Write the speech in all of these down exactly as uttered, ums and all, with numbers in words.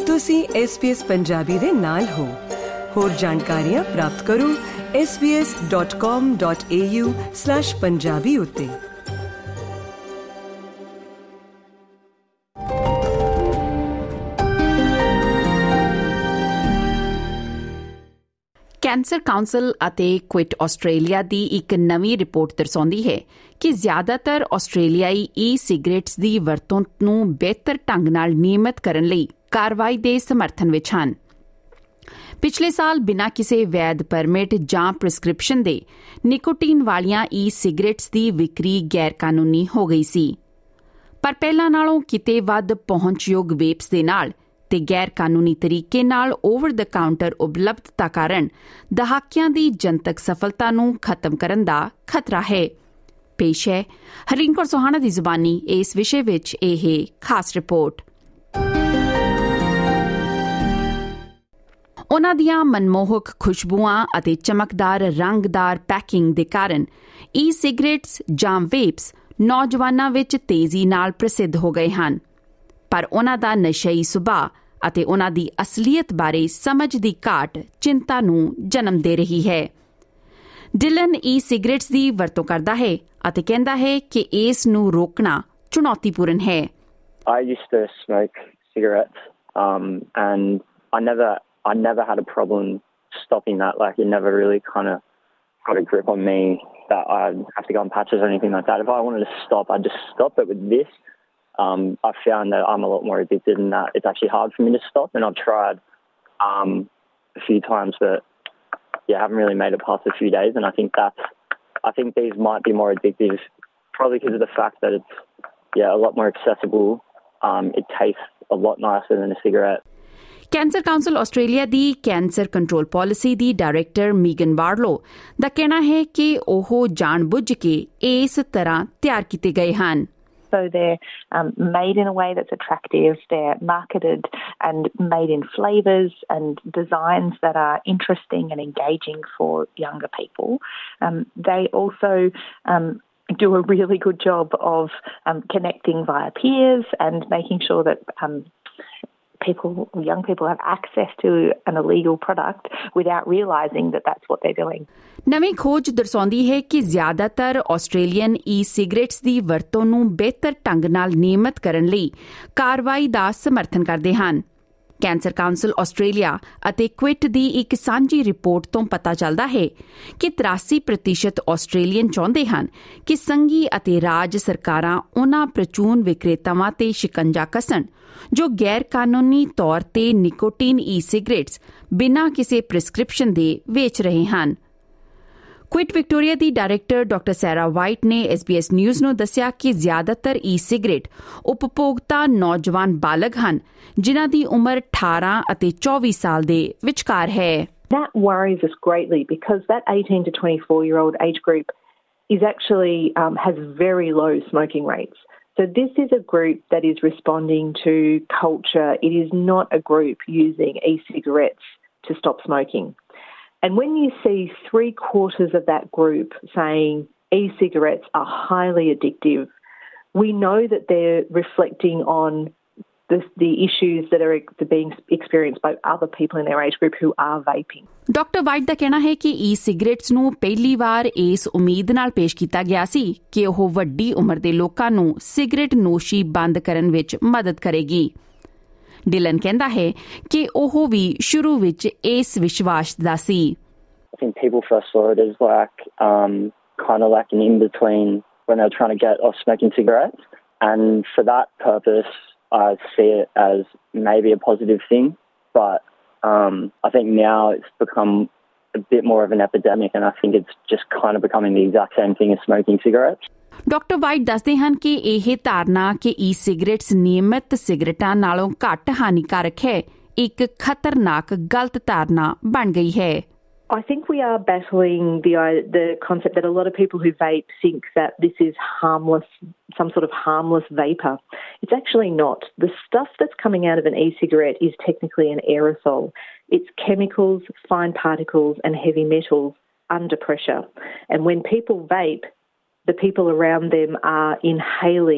ਤੁਸੀਂ S B S Punjabi ਦੇ ਨਾਲ ਹੋ। ਹੋਰ ਜਾਣਕਾਰੀਆਂ ਪ੍ਰਾਪਤ ਕਰੋ S B S dot com dot A U slash Punjabi ਉੱਤੇ। ਕੈਂਸਰ ਕਾਉਂਸਲ ਅਤੇ ਕੁਇਟ ਆਸਟ੍ਰੇਲੀਆ ਦੀ ਇੱਕ ਨਵੀਂ ਰਿਪੋਰਟ ਦਰਸਾਉਂਦੀ ਹੈ ਕਿ ਜ਼ਿਆਦਾਤਰ ਆਸਟ੍ਰੇਲੀਆਈ ਈ ਸਿਗਰਟਸ ਦੀ ਵਰਤੋਂ ਨੂੰ ਬਿਹਤਰ ਢੰਗ ਨਾਲ ਨਿਯਮਿਤ ਕਰਨ ਲਈ ਕਾਰਵਾਈ ਦੇ ਸਮਰਥਨ ਵਿੱਚ ਹਨ। ਪਿਛਲੇ ਸਾਲ ਬਿਨਾਂ ਕਿਸੇ ਵੈਧ ਪਰਮਿਟ ਜਾਂ ਪ੍ਰਿਸਕ੍ਰਿਪਸ਼ਨ ਦੇ ਨਿਕੋਟੀਨ ਵਾਲੀਆਂ ਈ ਸਿਗਰਟਸ ਦੀ ਵਿਕਰੀ ਗੈਰ ਕਾਨੂੰਨੀ ਹੋ ਗਈ ਸੀ, ਪਰ ਪਹਿਲਾਂ ਨਾਲੋਂ ਕਿਤੇ ਵੱਧ ਪਹੁੰਚਯੋਗ ਵੇਪਸ ਦੇ ਨਾਲ ਤੇ ਗੈਰ ਕਾਨੂੰਨੀ ਤਰੀਕੇ ਨਾਲ ਓਵਰ ਦ ਕਾਊਂਟਰ ਉਪਲਬਧਤਾ ਕਾਰਨ ਦਹਾਕਿਆਂ ਦੀ ਜਨਤਕ ਸਫਲਤਾ ਨੂੰ ਖਤਮ ਕਰਨ ਦਾ ਖਤਰਾ ਹੈ। ਪੇਸ਼ ਹੈ ਹਰਲੀਨ ਕੌਰ ਸੋਹਾਣਾ ਦੀ ਜ਼ੁਬਾਨੀ ਇਸ ਵਿਸ਼ੇ ਵਿੱਚ ਇਹ ਖਾਸ ਰਿਪੋਰਟ। ਉਨ੍ਹਾਂ ਦੀਆਂ ਮਨਮੋਹਕ ਖੁਸ਼ਬੂਆਂ ਅਤੇ ਚਮਕਦਾਰ ਰੰਗਦਾਰ ਪੈਕਿੰਗ ਦੇ ਕਾਰਨ ਈ ਸਿਗਰਟਸ ਜਾਂ ਵੇਪਸ ਨੌਜਵਾਨਾਂ ਵਿੱਚ ਤੇਜ਼ੀ ਨਾਲ ਪ੍ਰਸਿੱਧ ਹੋ ਗਏ ਹਨ, ਪਰ ਉਨ੍ਹਾਂ ਦਾ ਨਸ਼ਈ ਸੁਭਾਅ ਅਤੇ ਉਨ੍ਹਾਂ ਦੀ ਅਸਲੀਅਤ ਬਾਰੇ ਸਮਝ ਦੀ ਘਾਟ ਚਿੰਤਾ ਨੂੰ ਜਨਮ ਦੇ ਰਹੀ ਹੈ। ਡਿਲਨ ਈ ਸਿਗਰਟਸ ਦੀ ਵਰਤੋਂ ਕਰਦਾ ਹੈ ਅਤੇ ਕਹਿੰਦਾ ਹੈ ਕਿ ਇਸ ਨੂੰ ਰੋਕਣਾ ਚੁਣੌਤੀਪੂਰਨ ਹੈ। I used to smoke cigarettes um, and I never I never had a problem stopping that. Like, it never really kind of got a grip on me that I'd have to go on patches or anything like that. If I wanted to stop, I'd just stop. But with this, um, I found that I'm a lot more addicted and that it's actually hard for me to stop. And I've tried um, a few times, but yeah, I haven't really made it past a few days. And I think that's, I think these might be more addictive, probably because of the fact that it's, yeah, a lot more accessible. Um, it tastes a lot nicer than a cigarette. Cancer council Australia ਦੀ cancer control policy ਦੀ director Megan Barlow ਦਾ ਕਹਿਣਾ ਹੈ ਕਿ ਉਹ ਜਾਣ-ਬੁੱਝ ਕੇ ਇਸ ਤਰ੍ਹਾਂ ਤਿਆਰ ਕੀਤੇ ਗਏ ਹਨ। So they're um, made in a way that's attractive. They're marketed and made in flavours and designs that are interesting and engaging for younger people. Um, they also um, do a really good job of um, connecting via peers and making sure that um, people, young people have access to an illegal product without realising that that's what they're doing. ਨਵੀਂ ਖੋਜ ਦਰਸਾਉਂਦੀ ਹੈ ਕਿ ਜ਼ਿਆਦਾਤਰ Australian ਈ cigarettes ਦੀ ਵਰਤੋਂ ਨੂੰ ਬਿਹਤਰ ਢੰਗ ਨਾਲ ਨਿਯਮਿਤ ਕਰਨ ਲਈ ਕਾਰਵਾਈ ਦਾ ਸਮਰਥਨ ਕਰਦੇ ਹਨ। ਕੈਂਸਰ ਕਾਉਂਸਲ ਆਸਟ੍ਰੇਲੀਆ ਅਤੇ ਕੁਇਟ ਦੀ ਇੱਕ ਸਾਂਝੀ ਰਿਪੋਰਟ ਤੋਂ ਪਤਾ ਚੱਲਦਾ ਹੈ ਕਿ ਤਰਾਸੀ ਪ੍ਰਤੀਸ਼ਤ ਆਸਟ੍ਰੇਲੀਅਨ ਚਾਹੁੰਦੇ ਹਨ ਕਿ ਸੰਘੀ ਅਤੇ ਰਾਜ ਸਰਕਾਰਾਂ ਉਨ੍ਹਾਂ ਪ੍ਰਚੂਨ ਵਿਕਰੇਤਾਵਾਂ ਤੇ ਸ਼ਿਕੰਜਾ ਕੱਸਣ ਜੋ ਗੈਰ ਕਾਨੂੰਨੀ ਤੌਰ ਤੇ ਨਿਕੋਟੀਨ ਈ ਸਿਗਰਟਸ ਬਿਨਾਂ ਕਿਸੇ ਪ੍ਰਿਸਕ੍ਰਿਪਸ਼ਨ ਦੇ ਵੇਚ ਰਹੇ ਹਨ। ਕੁਇਟ ਵਿਕਟੋਰੀਆ ਦੀ ਡਾਇਰੈਕਟਰ ਡਾਕਟਰ ਸੈਰਾ ਵਾਈਟ ਨੇ ਐਸ ਬੀ ਐਸ ਨਿਊਜ਼ ਨੂੰ ਦੱਸਿਆ ਕਿ ਜ਼ਿਆਦਾਤਰ ਈ ਸਿਗਰਟ ਉਪਭੋਗਤਾ ਨੌਜਵਾਨ ਬਾਲਗ ਹਨ, ਜਿਨ੍ਹਾਂ ਦੀ ਉਮਰ ਅਠਾਰਾਂ ਅਤੇ ਚੌਵੀ ਸਾਲ ਦੇ ਵਿਚਕਾਰ ਹੈ। That worries us greatly because that eighteen to twenty-four year old age group is actually um, has very low smoking rates. So this is a group that is responding to culture. It is not a group using e-cigarettes to stop smoking. And when you see three quarters of that group saying e-cigarettes are highly addictive, we know that they're reflecting on the, the issues that are being experienced by other people in their age group who are vaping. Doctor White ਦਾ ਕਹਿਣਾ ਹੈ ਕਿ ਈ cigarettes ਨੂੰ ਪਹਿਲੀ ਵਾਰ ਇਸ ਉਮੀਦ ਨਾਲ ਪੇਸ਼ ਕੀਤਾ ਗਿਆ ਸੀ ਕਿ ਉਹ ਵੱਡੀ ਉਮਰ ਦੇ ਲੋਕਾਂ ਨੂੰ ਸਿਗਰਟ ਨੋਸ਼ੀ ਬੰਦ ਕਰਨ ਵਿੱਚ ਮਦਦ ਕਰੇਗੀ। ਡਿਲਨ ਕਹਿੰਦਾ ਹੈ ਕਿ ਉਹ ਵੀ ਸ਼ੁਰੂ ਵਿੱਚ ਇਸ ਵਿਸ਼ਵਾਸ ਦਾ ਸੀ। I think people first saw it as like um, kind of like an in-between when they were trying to get off smoking cigarettes. And for that purpose, I see it as maybe a positive thing. But um, I think now it's become a bit more of an epidemic, and I think it's just kind of becoming the exact same thing as smoking cigarettes. Doctor White ਦੱਸਦੇ ਹਨ ਕਿ ਇਹ ਧਾਰਨਾ ਕਿ ਈ cigarettes ਨਿਯਮਿਤ ਸਿਗਰਟਾਂ ਨਾਲੋਂ ਘੱਟ ਹਾਨੀਕਾਰਕ ਹੈ, ਇੱਕ ਖਤਰਨਾਕ ਗਲਤ ਧਾਰਨਾ ਬਣ ਗਈ ਹੈ। I think we are battling the the concept that a lot of people who vape think that this is harmless, some sort of harmless vapor. It's actually not. The stuff that's coming out of an e-cigarette is technically an aerosol. It's chemicals, fine particles and heavy metals under pressure. And when people vape, the people around them are inhaling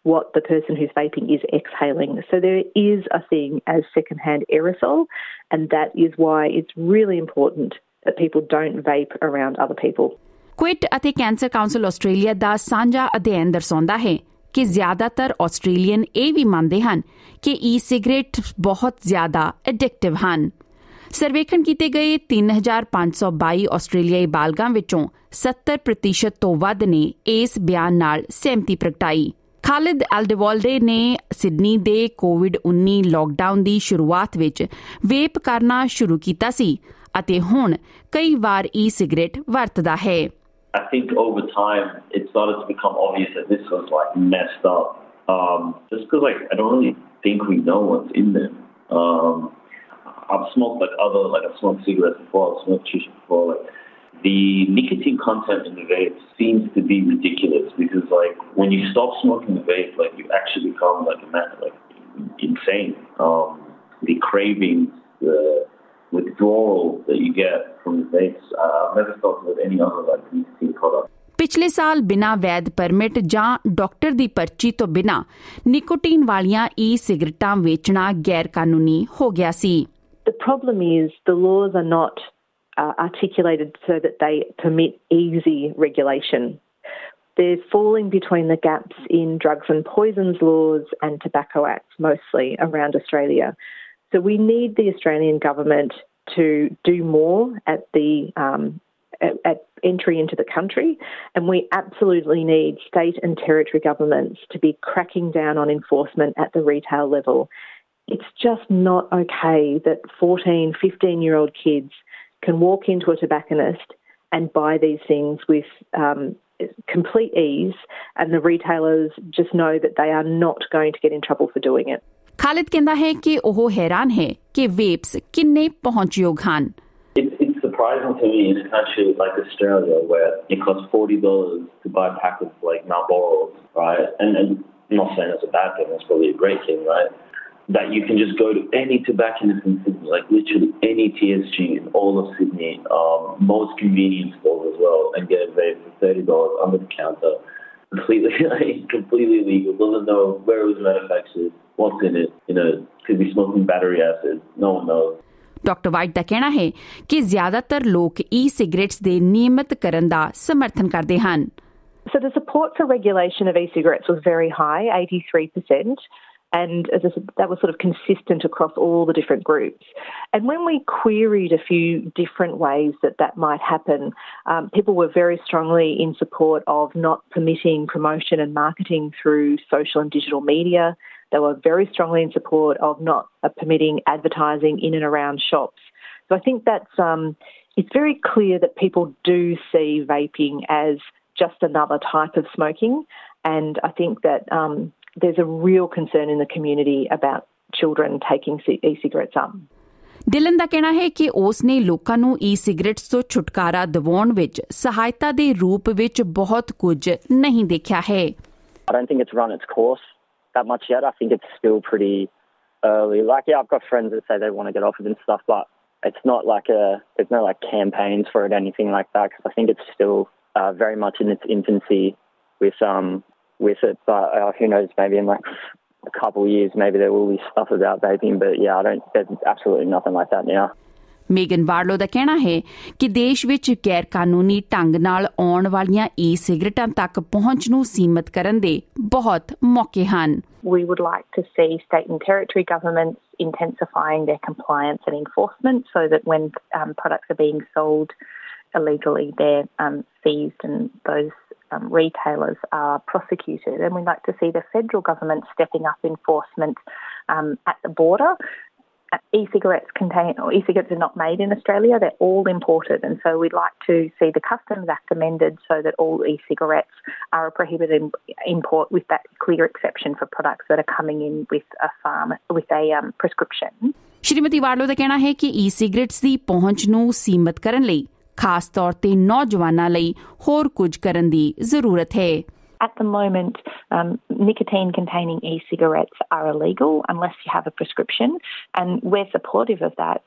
what the person who's vaping is exhaling. So there is a thing as secondhand aerosol, and that is why it's really important that people don't vape around other people. Quit ਅਤੇ cancer council Australia ਦਾ ਸਾਂਝਾ ਅਧਿਐਨ ਦਰਸਾਉਂਦਾ ਹੈ ਕਿ ਜ਼ਿਆਦਾਤਰ Australian ਇਹ ਵੀ ਮੰਨਦੇ ਹਨ ਕਿ ਈ ਸਿਗਰਟ ਬਹੁਤ ਜ਼ਿਆਦਾ ਐਡਿਕਟਿਵ ਹਨ। ਸਰਵੇਖਣ ਕੀਤੇ ਗਏ ਤਿੰਨ ਹਜ਼ਾਰ ਪੰਜ ਸੌ ਬਾਈ ਆਸਟ੍ਰੇਲੀਆਈ ਬਾਲਗਾਂ ਵਿੱਚੋਂ ਸੱਤਰ ਪ੍ਰਤੀਸ਼ਤ ਤੋਂ ਵੱਧ ਨੇ ਇਸ ਬਿਆਨ ਨਾਲ ਸਹਿਮਤੀ ਪ੍ਰਗਟਾਈ। ਖਾਲਿਦ ਐਲਡੇਵਾਲਡੇ ਨੇ ਸਿਡਨੀ ਦੇ ਕੋਵਿਡ ਉੱਨੀ ਲਾਕਡਾਊਨ ਦੀ ਸ਼ੁਰੂਆਤ ਵਿੱਚ ਵੇਪ ਕਰਨਾ ਸ਼ੁਰੂ ਕੀਤਾ ਸੀ ਅਤੇ ਹੁਣ ਕਈ ਵਾਰ ਈ ਸਿਗਰਟ ਵਰਤਦਾ ਹੈ। I think over time it started to become obvious that this was like messed up. Um, just because like I don't really think we know what's in them. Um, I've smoked like other like I've smoked cigarettes before, I've smoked shisha before. Like the nicotine content in the vape seems to be ridiculous because like when you stop smoking the vape, like you actually become like a man, like insane. Um, the cravings, the withdrawal that you get from the vapes, uh, I've never felt it with any other like nicotine product. ਪਿਛਲੇ ਸਾਲ ਬਿਨਾਂ ਵੈਦ permit ਜਾਂ doctor ਦੀ ਪਰਚੀ ਤੋਂ ਬਿਨਾਂ nicotine ਵਾਲੀਆਂ ਈ ਸਿਗਰਟਾਂ ਵੇਚਣਾ ਗੈਰ ਕਾਨੂੰਨੀ ਹੋ ਗਿਆ ਸੀ। The problem is the laws are not uh, articulated so that they permit easy regulation. They're falling between the gaps in drugs and poisons laws and tobacco acts mostly around Australia. So we need the Australian government to do more at the um, at, at entry into the country, and we absolutely need state and territory governments to be cracking down on enforcement at the retail level. It's just not okay that fourteen, fifteen-year-old kids can walk into a tobacconist and buy these things with um, complete ease, and the retailers just know that they are not going to get in trouble for doing it. Khalid ਕਹਿੰਦਾ ਹੈ ਕਿ ਉਹ ਹੈਰਾਨ ਹੈ ਕਿ vapes ਕਿੰਨੇ ਪਹੁੰਚਯੋਗ ਹਨ। It's, it's surprising to me in a country like Australia where it costs forty dollars to buy a pack of like Marlboros, right? And, and I'm not saying it's a bad thing, it's probably a great thing, right? That you can just go to any tobacconist in Sydney, like literally any T S G in all of Sydney, um, most convenience stores as well, and get a vape for thirty dollars under the counter. Completely, like, completely legal. Doesn't know where it was manufactured, what's in it. You know, could be smoking battery acid. No one knows. Doctor White ਦਾ ਕਹਿਣਾ ਹੈ ਕਿ ਜ਼ਿਆਦਾਤਰ ਲੋਕ ਈ cigarettes ਦੇ ਨਿਯਮਿਤ ਕਰਨ ਦਾ ਸਮਰਥਨ ਕਰਦੇ ਹਨ। So the support for regulation of e-cigarettes was very high, eighty-three percent. And as I said, that was sort of consistent across all the different groups. And when we queried a few different ways that that might happen, um, people were very strongly in support of not permitting promotion and marketing through social and digital media. They were very strongly in support of not uh, permitting advertising in and around shops. So I think that's um, it's very clear that people do see vaping as just another type of smoking. And I think that um, there's a real concern in the community about children taking e-cigarettes up. Dylan ਦਾ ਕਹਿਣਾ ਹੈ ਕਿ ਉਸ ਨੇ ਲੋਕਾਂ ਨੂੰ ਈ cigarettes ਤੋਂ ਛੁਟਕਾਰਾ ਦਿਵਾਉਣ ਵਿੱਚ ਸਹਾਇਤਾ ਦੇ ਰੂਪ ਵਿੱਚ ਬਹੁਤ ਕੁਝ ਨਹੀਂ ਦੇਖਿਆ ਹੈ। I don't think it's run its course that much yet. I think it's still pretty early. Like, yeah, I've got friends that say they want to get off it and stuff, but it's not like a, there's no like campaigns for it, anything like that, because I think it's still uh, very much in its infancy with um with it. But uh, who knows, maybe in like a couple of years, maybe there will be stuff about vaping, but yeah, I don't, there's absolutely nothing like that now. ਮੇਗਨ ਵਾਰਲੋ ਦਾ ਕਹਿਣਾ ਹੈ ਕਿ ਦੇਸ਼ ਵਿੱਚ ਗੈਰ ਕਾਨੂੰਨੀ ਢੰਗ ਨਾਲ ਆਉਣ ਵਾਲੀਆਂ ਈ ਸਿਗਰਟਾਂ ਤੱਕ ਪਹੁੰਚ ਨੂੰ ਸੀਮਤ ਕਰਨ ਦੇ ਬਹੁਤ ਮੌਕੇ ਹਨ। We would like to see state and territory governments intensifying their compliance and enforcement so that when um, products are being sold illegally, they're um, seized and those um, retailers are prosecuted. And we'd like to see the federal government stepping up enforcement um, at the border. E-cigarettes contain, or e-cigarettes are not made in Australia, they're all imported, and so we'd like to see the Customs Act amended so that all e-cigarettes are a prohibited import with that clear exception for products that are coming in with a farm, with a um, prescription. Shrimati ਵਾਰਲੋ ਦਾ ਕਹਿਣਾ ਹੈ ਕਿ ਈ-ਸਿਗਰਟਸ ਦੀ ਪਹੁੰਚ ਨੂੰ ਸੀਮਤ ਕਰਨ ਲਈ ਖਾਸ ਤੌਰ ਤੇ ਨੌਜਵਾਨਾਂ ਲਈ ਹੋਰ ਕੁਝ ਕਰਨ ਦੀ ਜ਼ਰੂਰਤ ਹੈ। At the moment, um, nicotine-containing e-cigarettes are illegal unless you have a prescription, and we're supportive of that.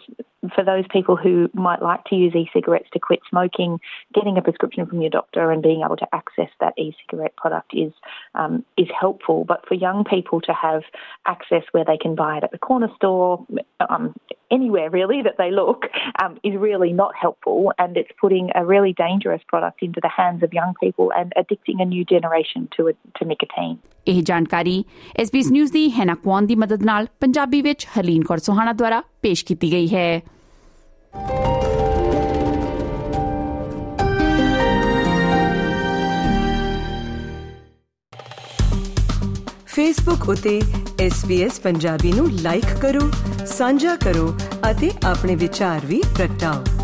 for those people who might like to use e-cigarettes to quit smoking, getting a prescription from your doctor and being able to access that e-cigarette product is um, is helpful. But for young people to have access where they can buy it at the corner store, um, anywhere really that they look, um, is really not helpful, and it's putting a really dangerous product into the hands of young people and addicting a new generation to to nicotine. ਇਹ ਜਾਣਕਾਰੀ S B S news ਦੀ Hannah Kwan ਦੀ ਮਦਦ ਨਾਲ ਪੰਜਾਬੀ ਵਿੱਚ ਹਰਲੀਨ ਕੌਰ ਸੋਹਾਣਾ ਦੁਆਰਾ ਪੇਸ਼ ਕੀਤੀ ਗਈ ਹੈ। ਫੇਸਬੁੱਕ ਉਤੇ ਐਸ ਬੀ ਐਸ ਪੰਜਾਬੀ ਨੂੰ ਲਾਈਕ ਕਰੋ, ਸਾਂਝਾ ਕਰੋ ਅਤੇ ਆਪਣੇ ਵਿਚਾਰ ਵੀ ਪ੍ਰਗਟਾਓ।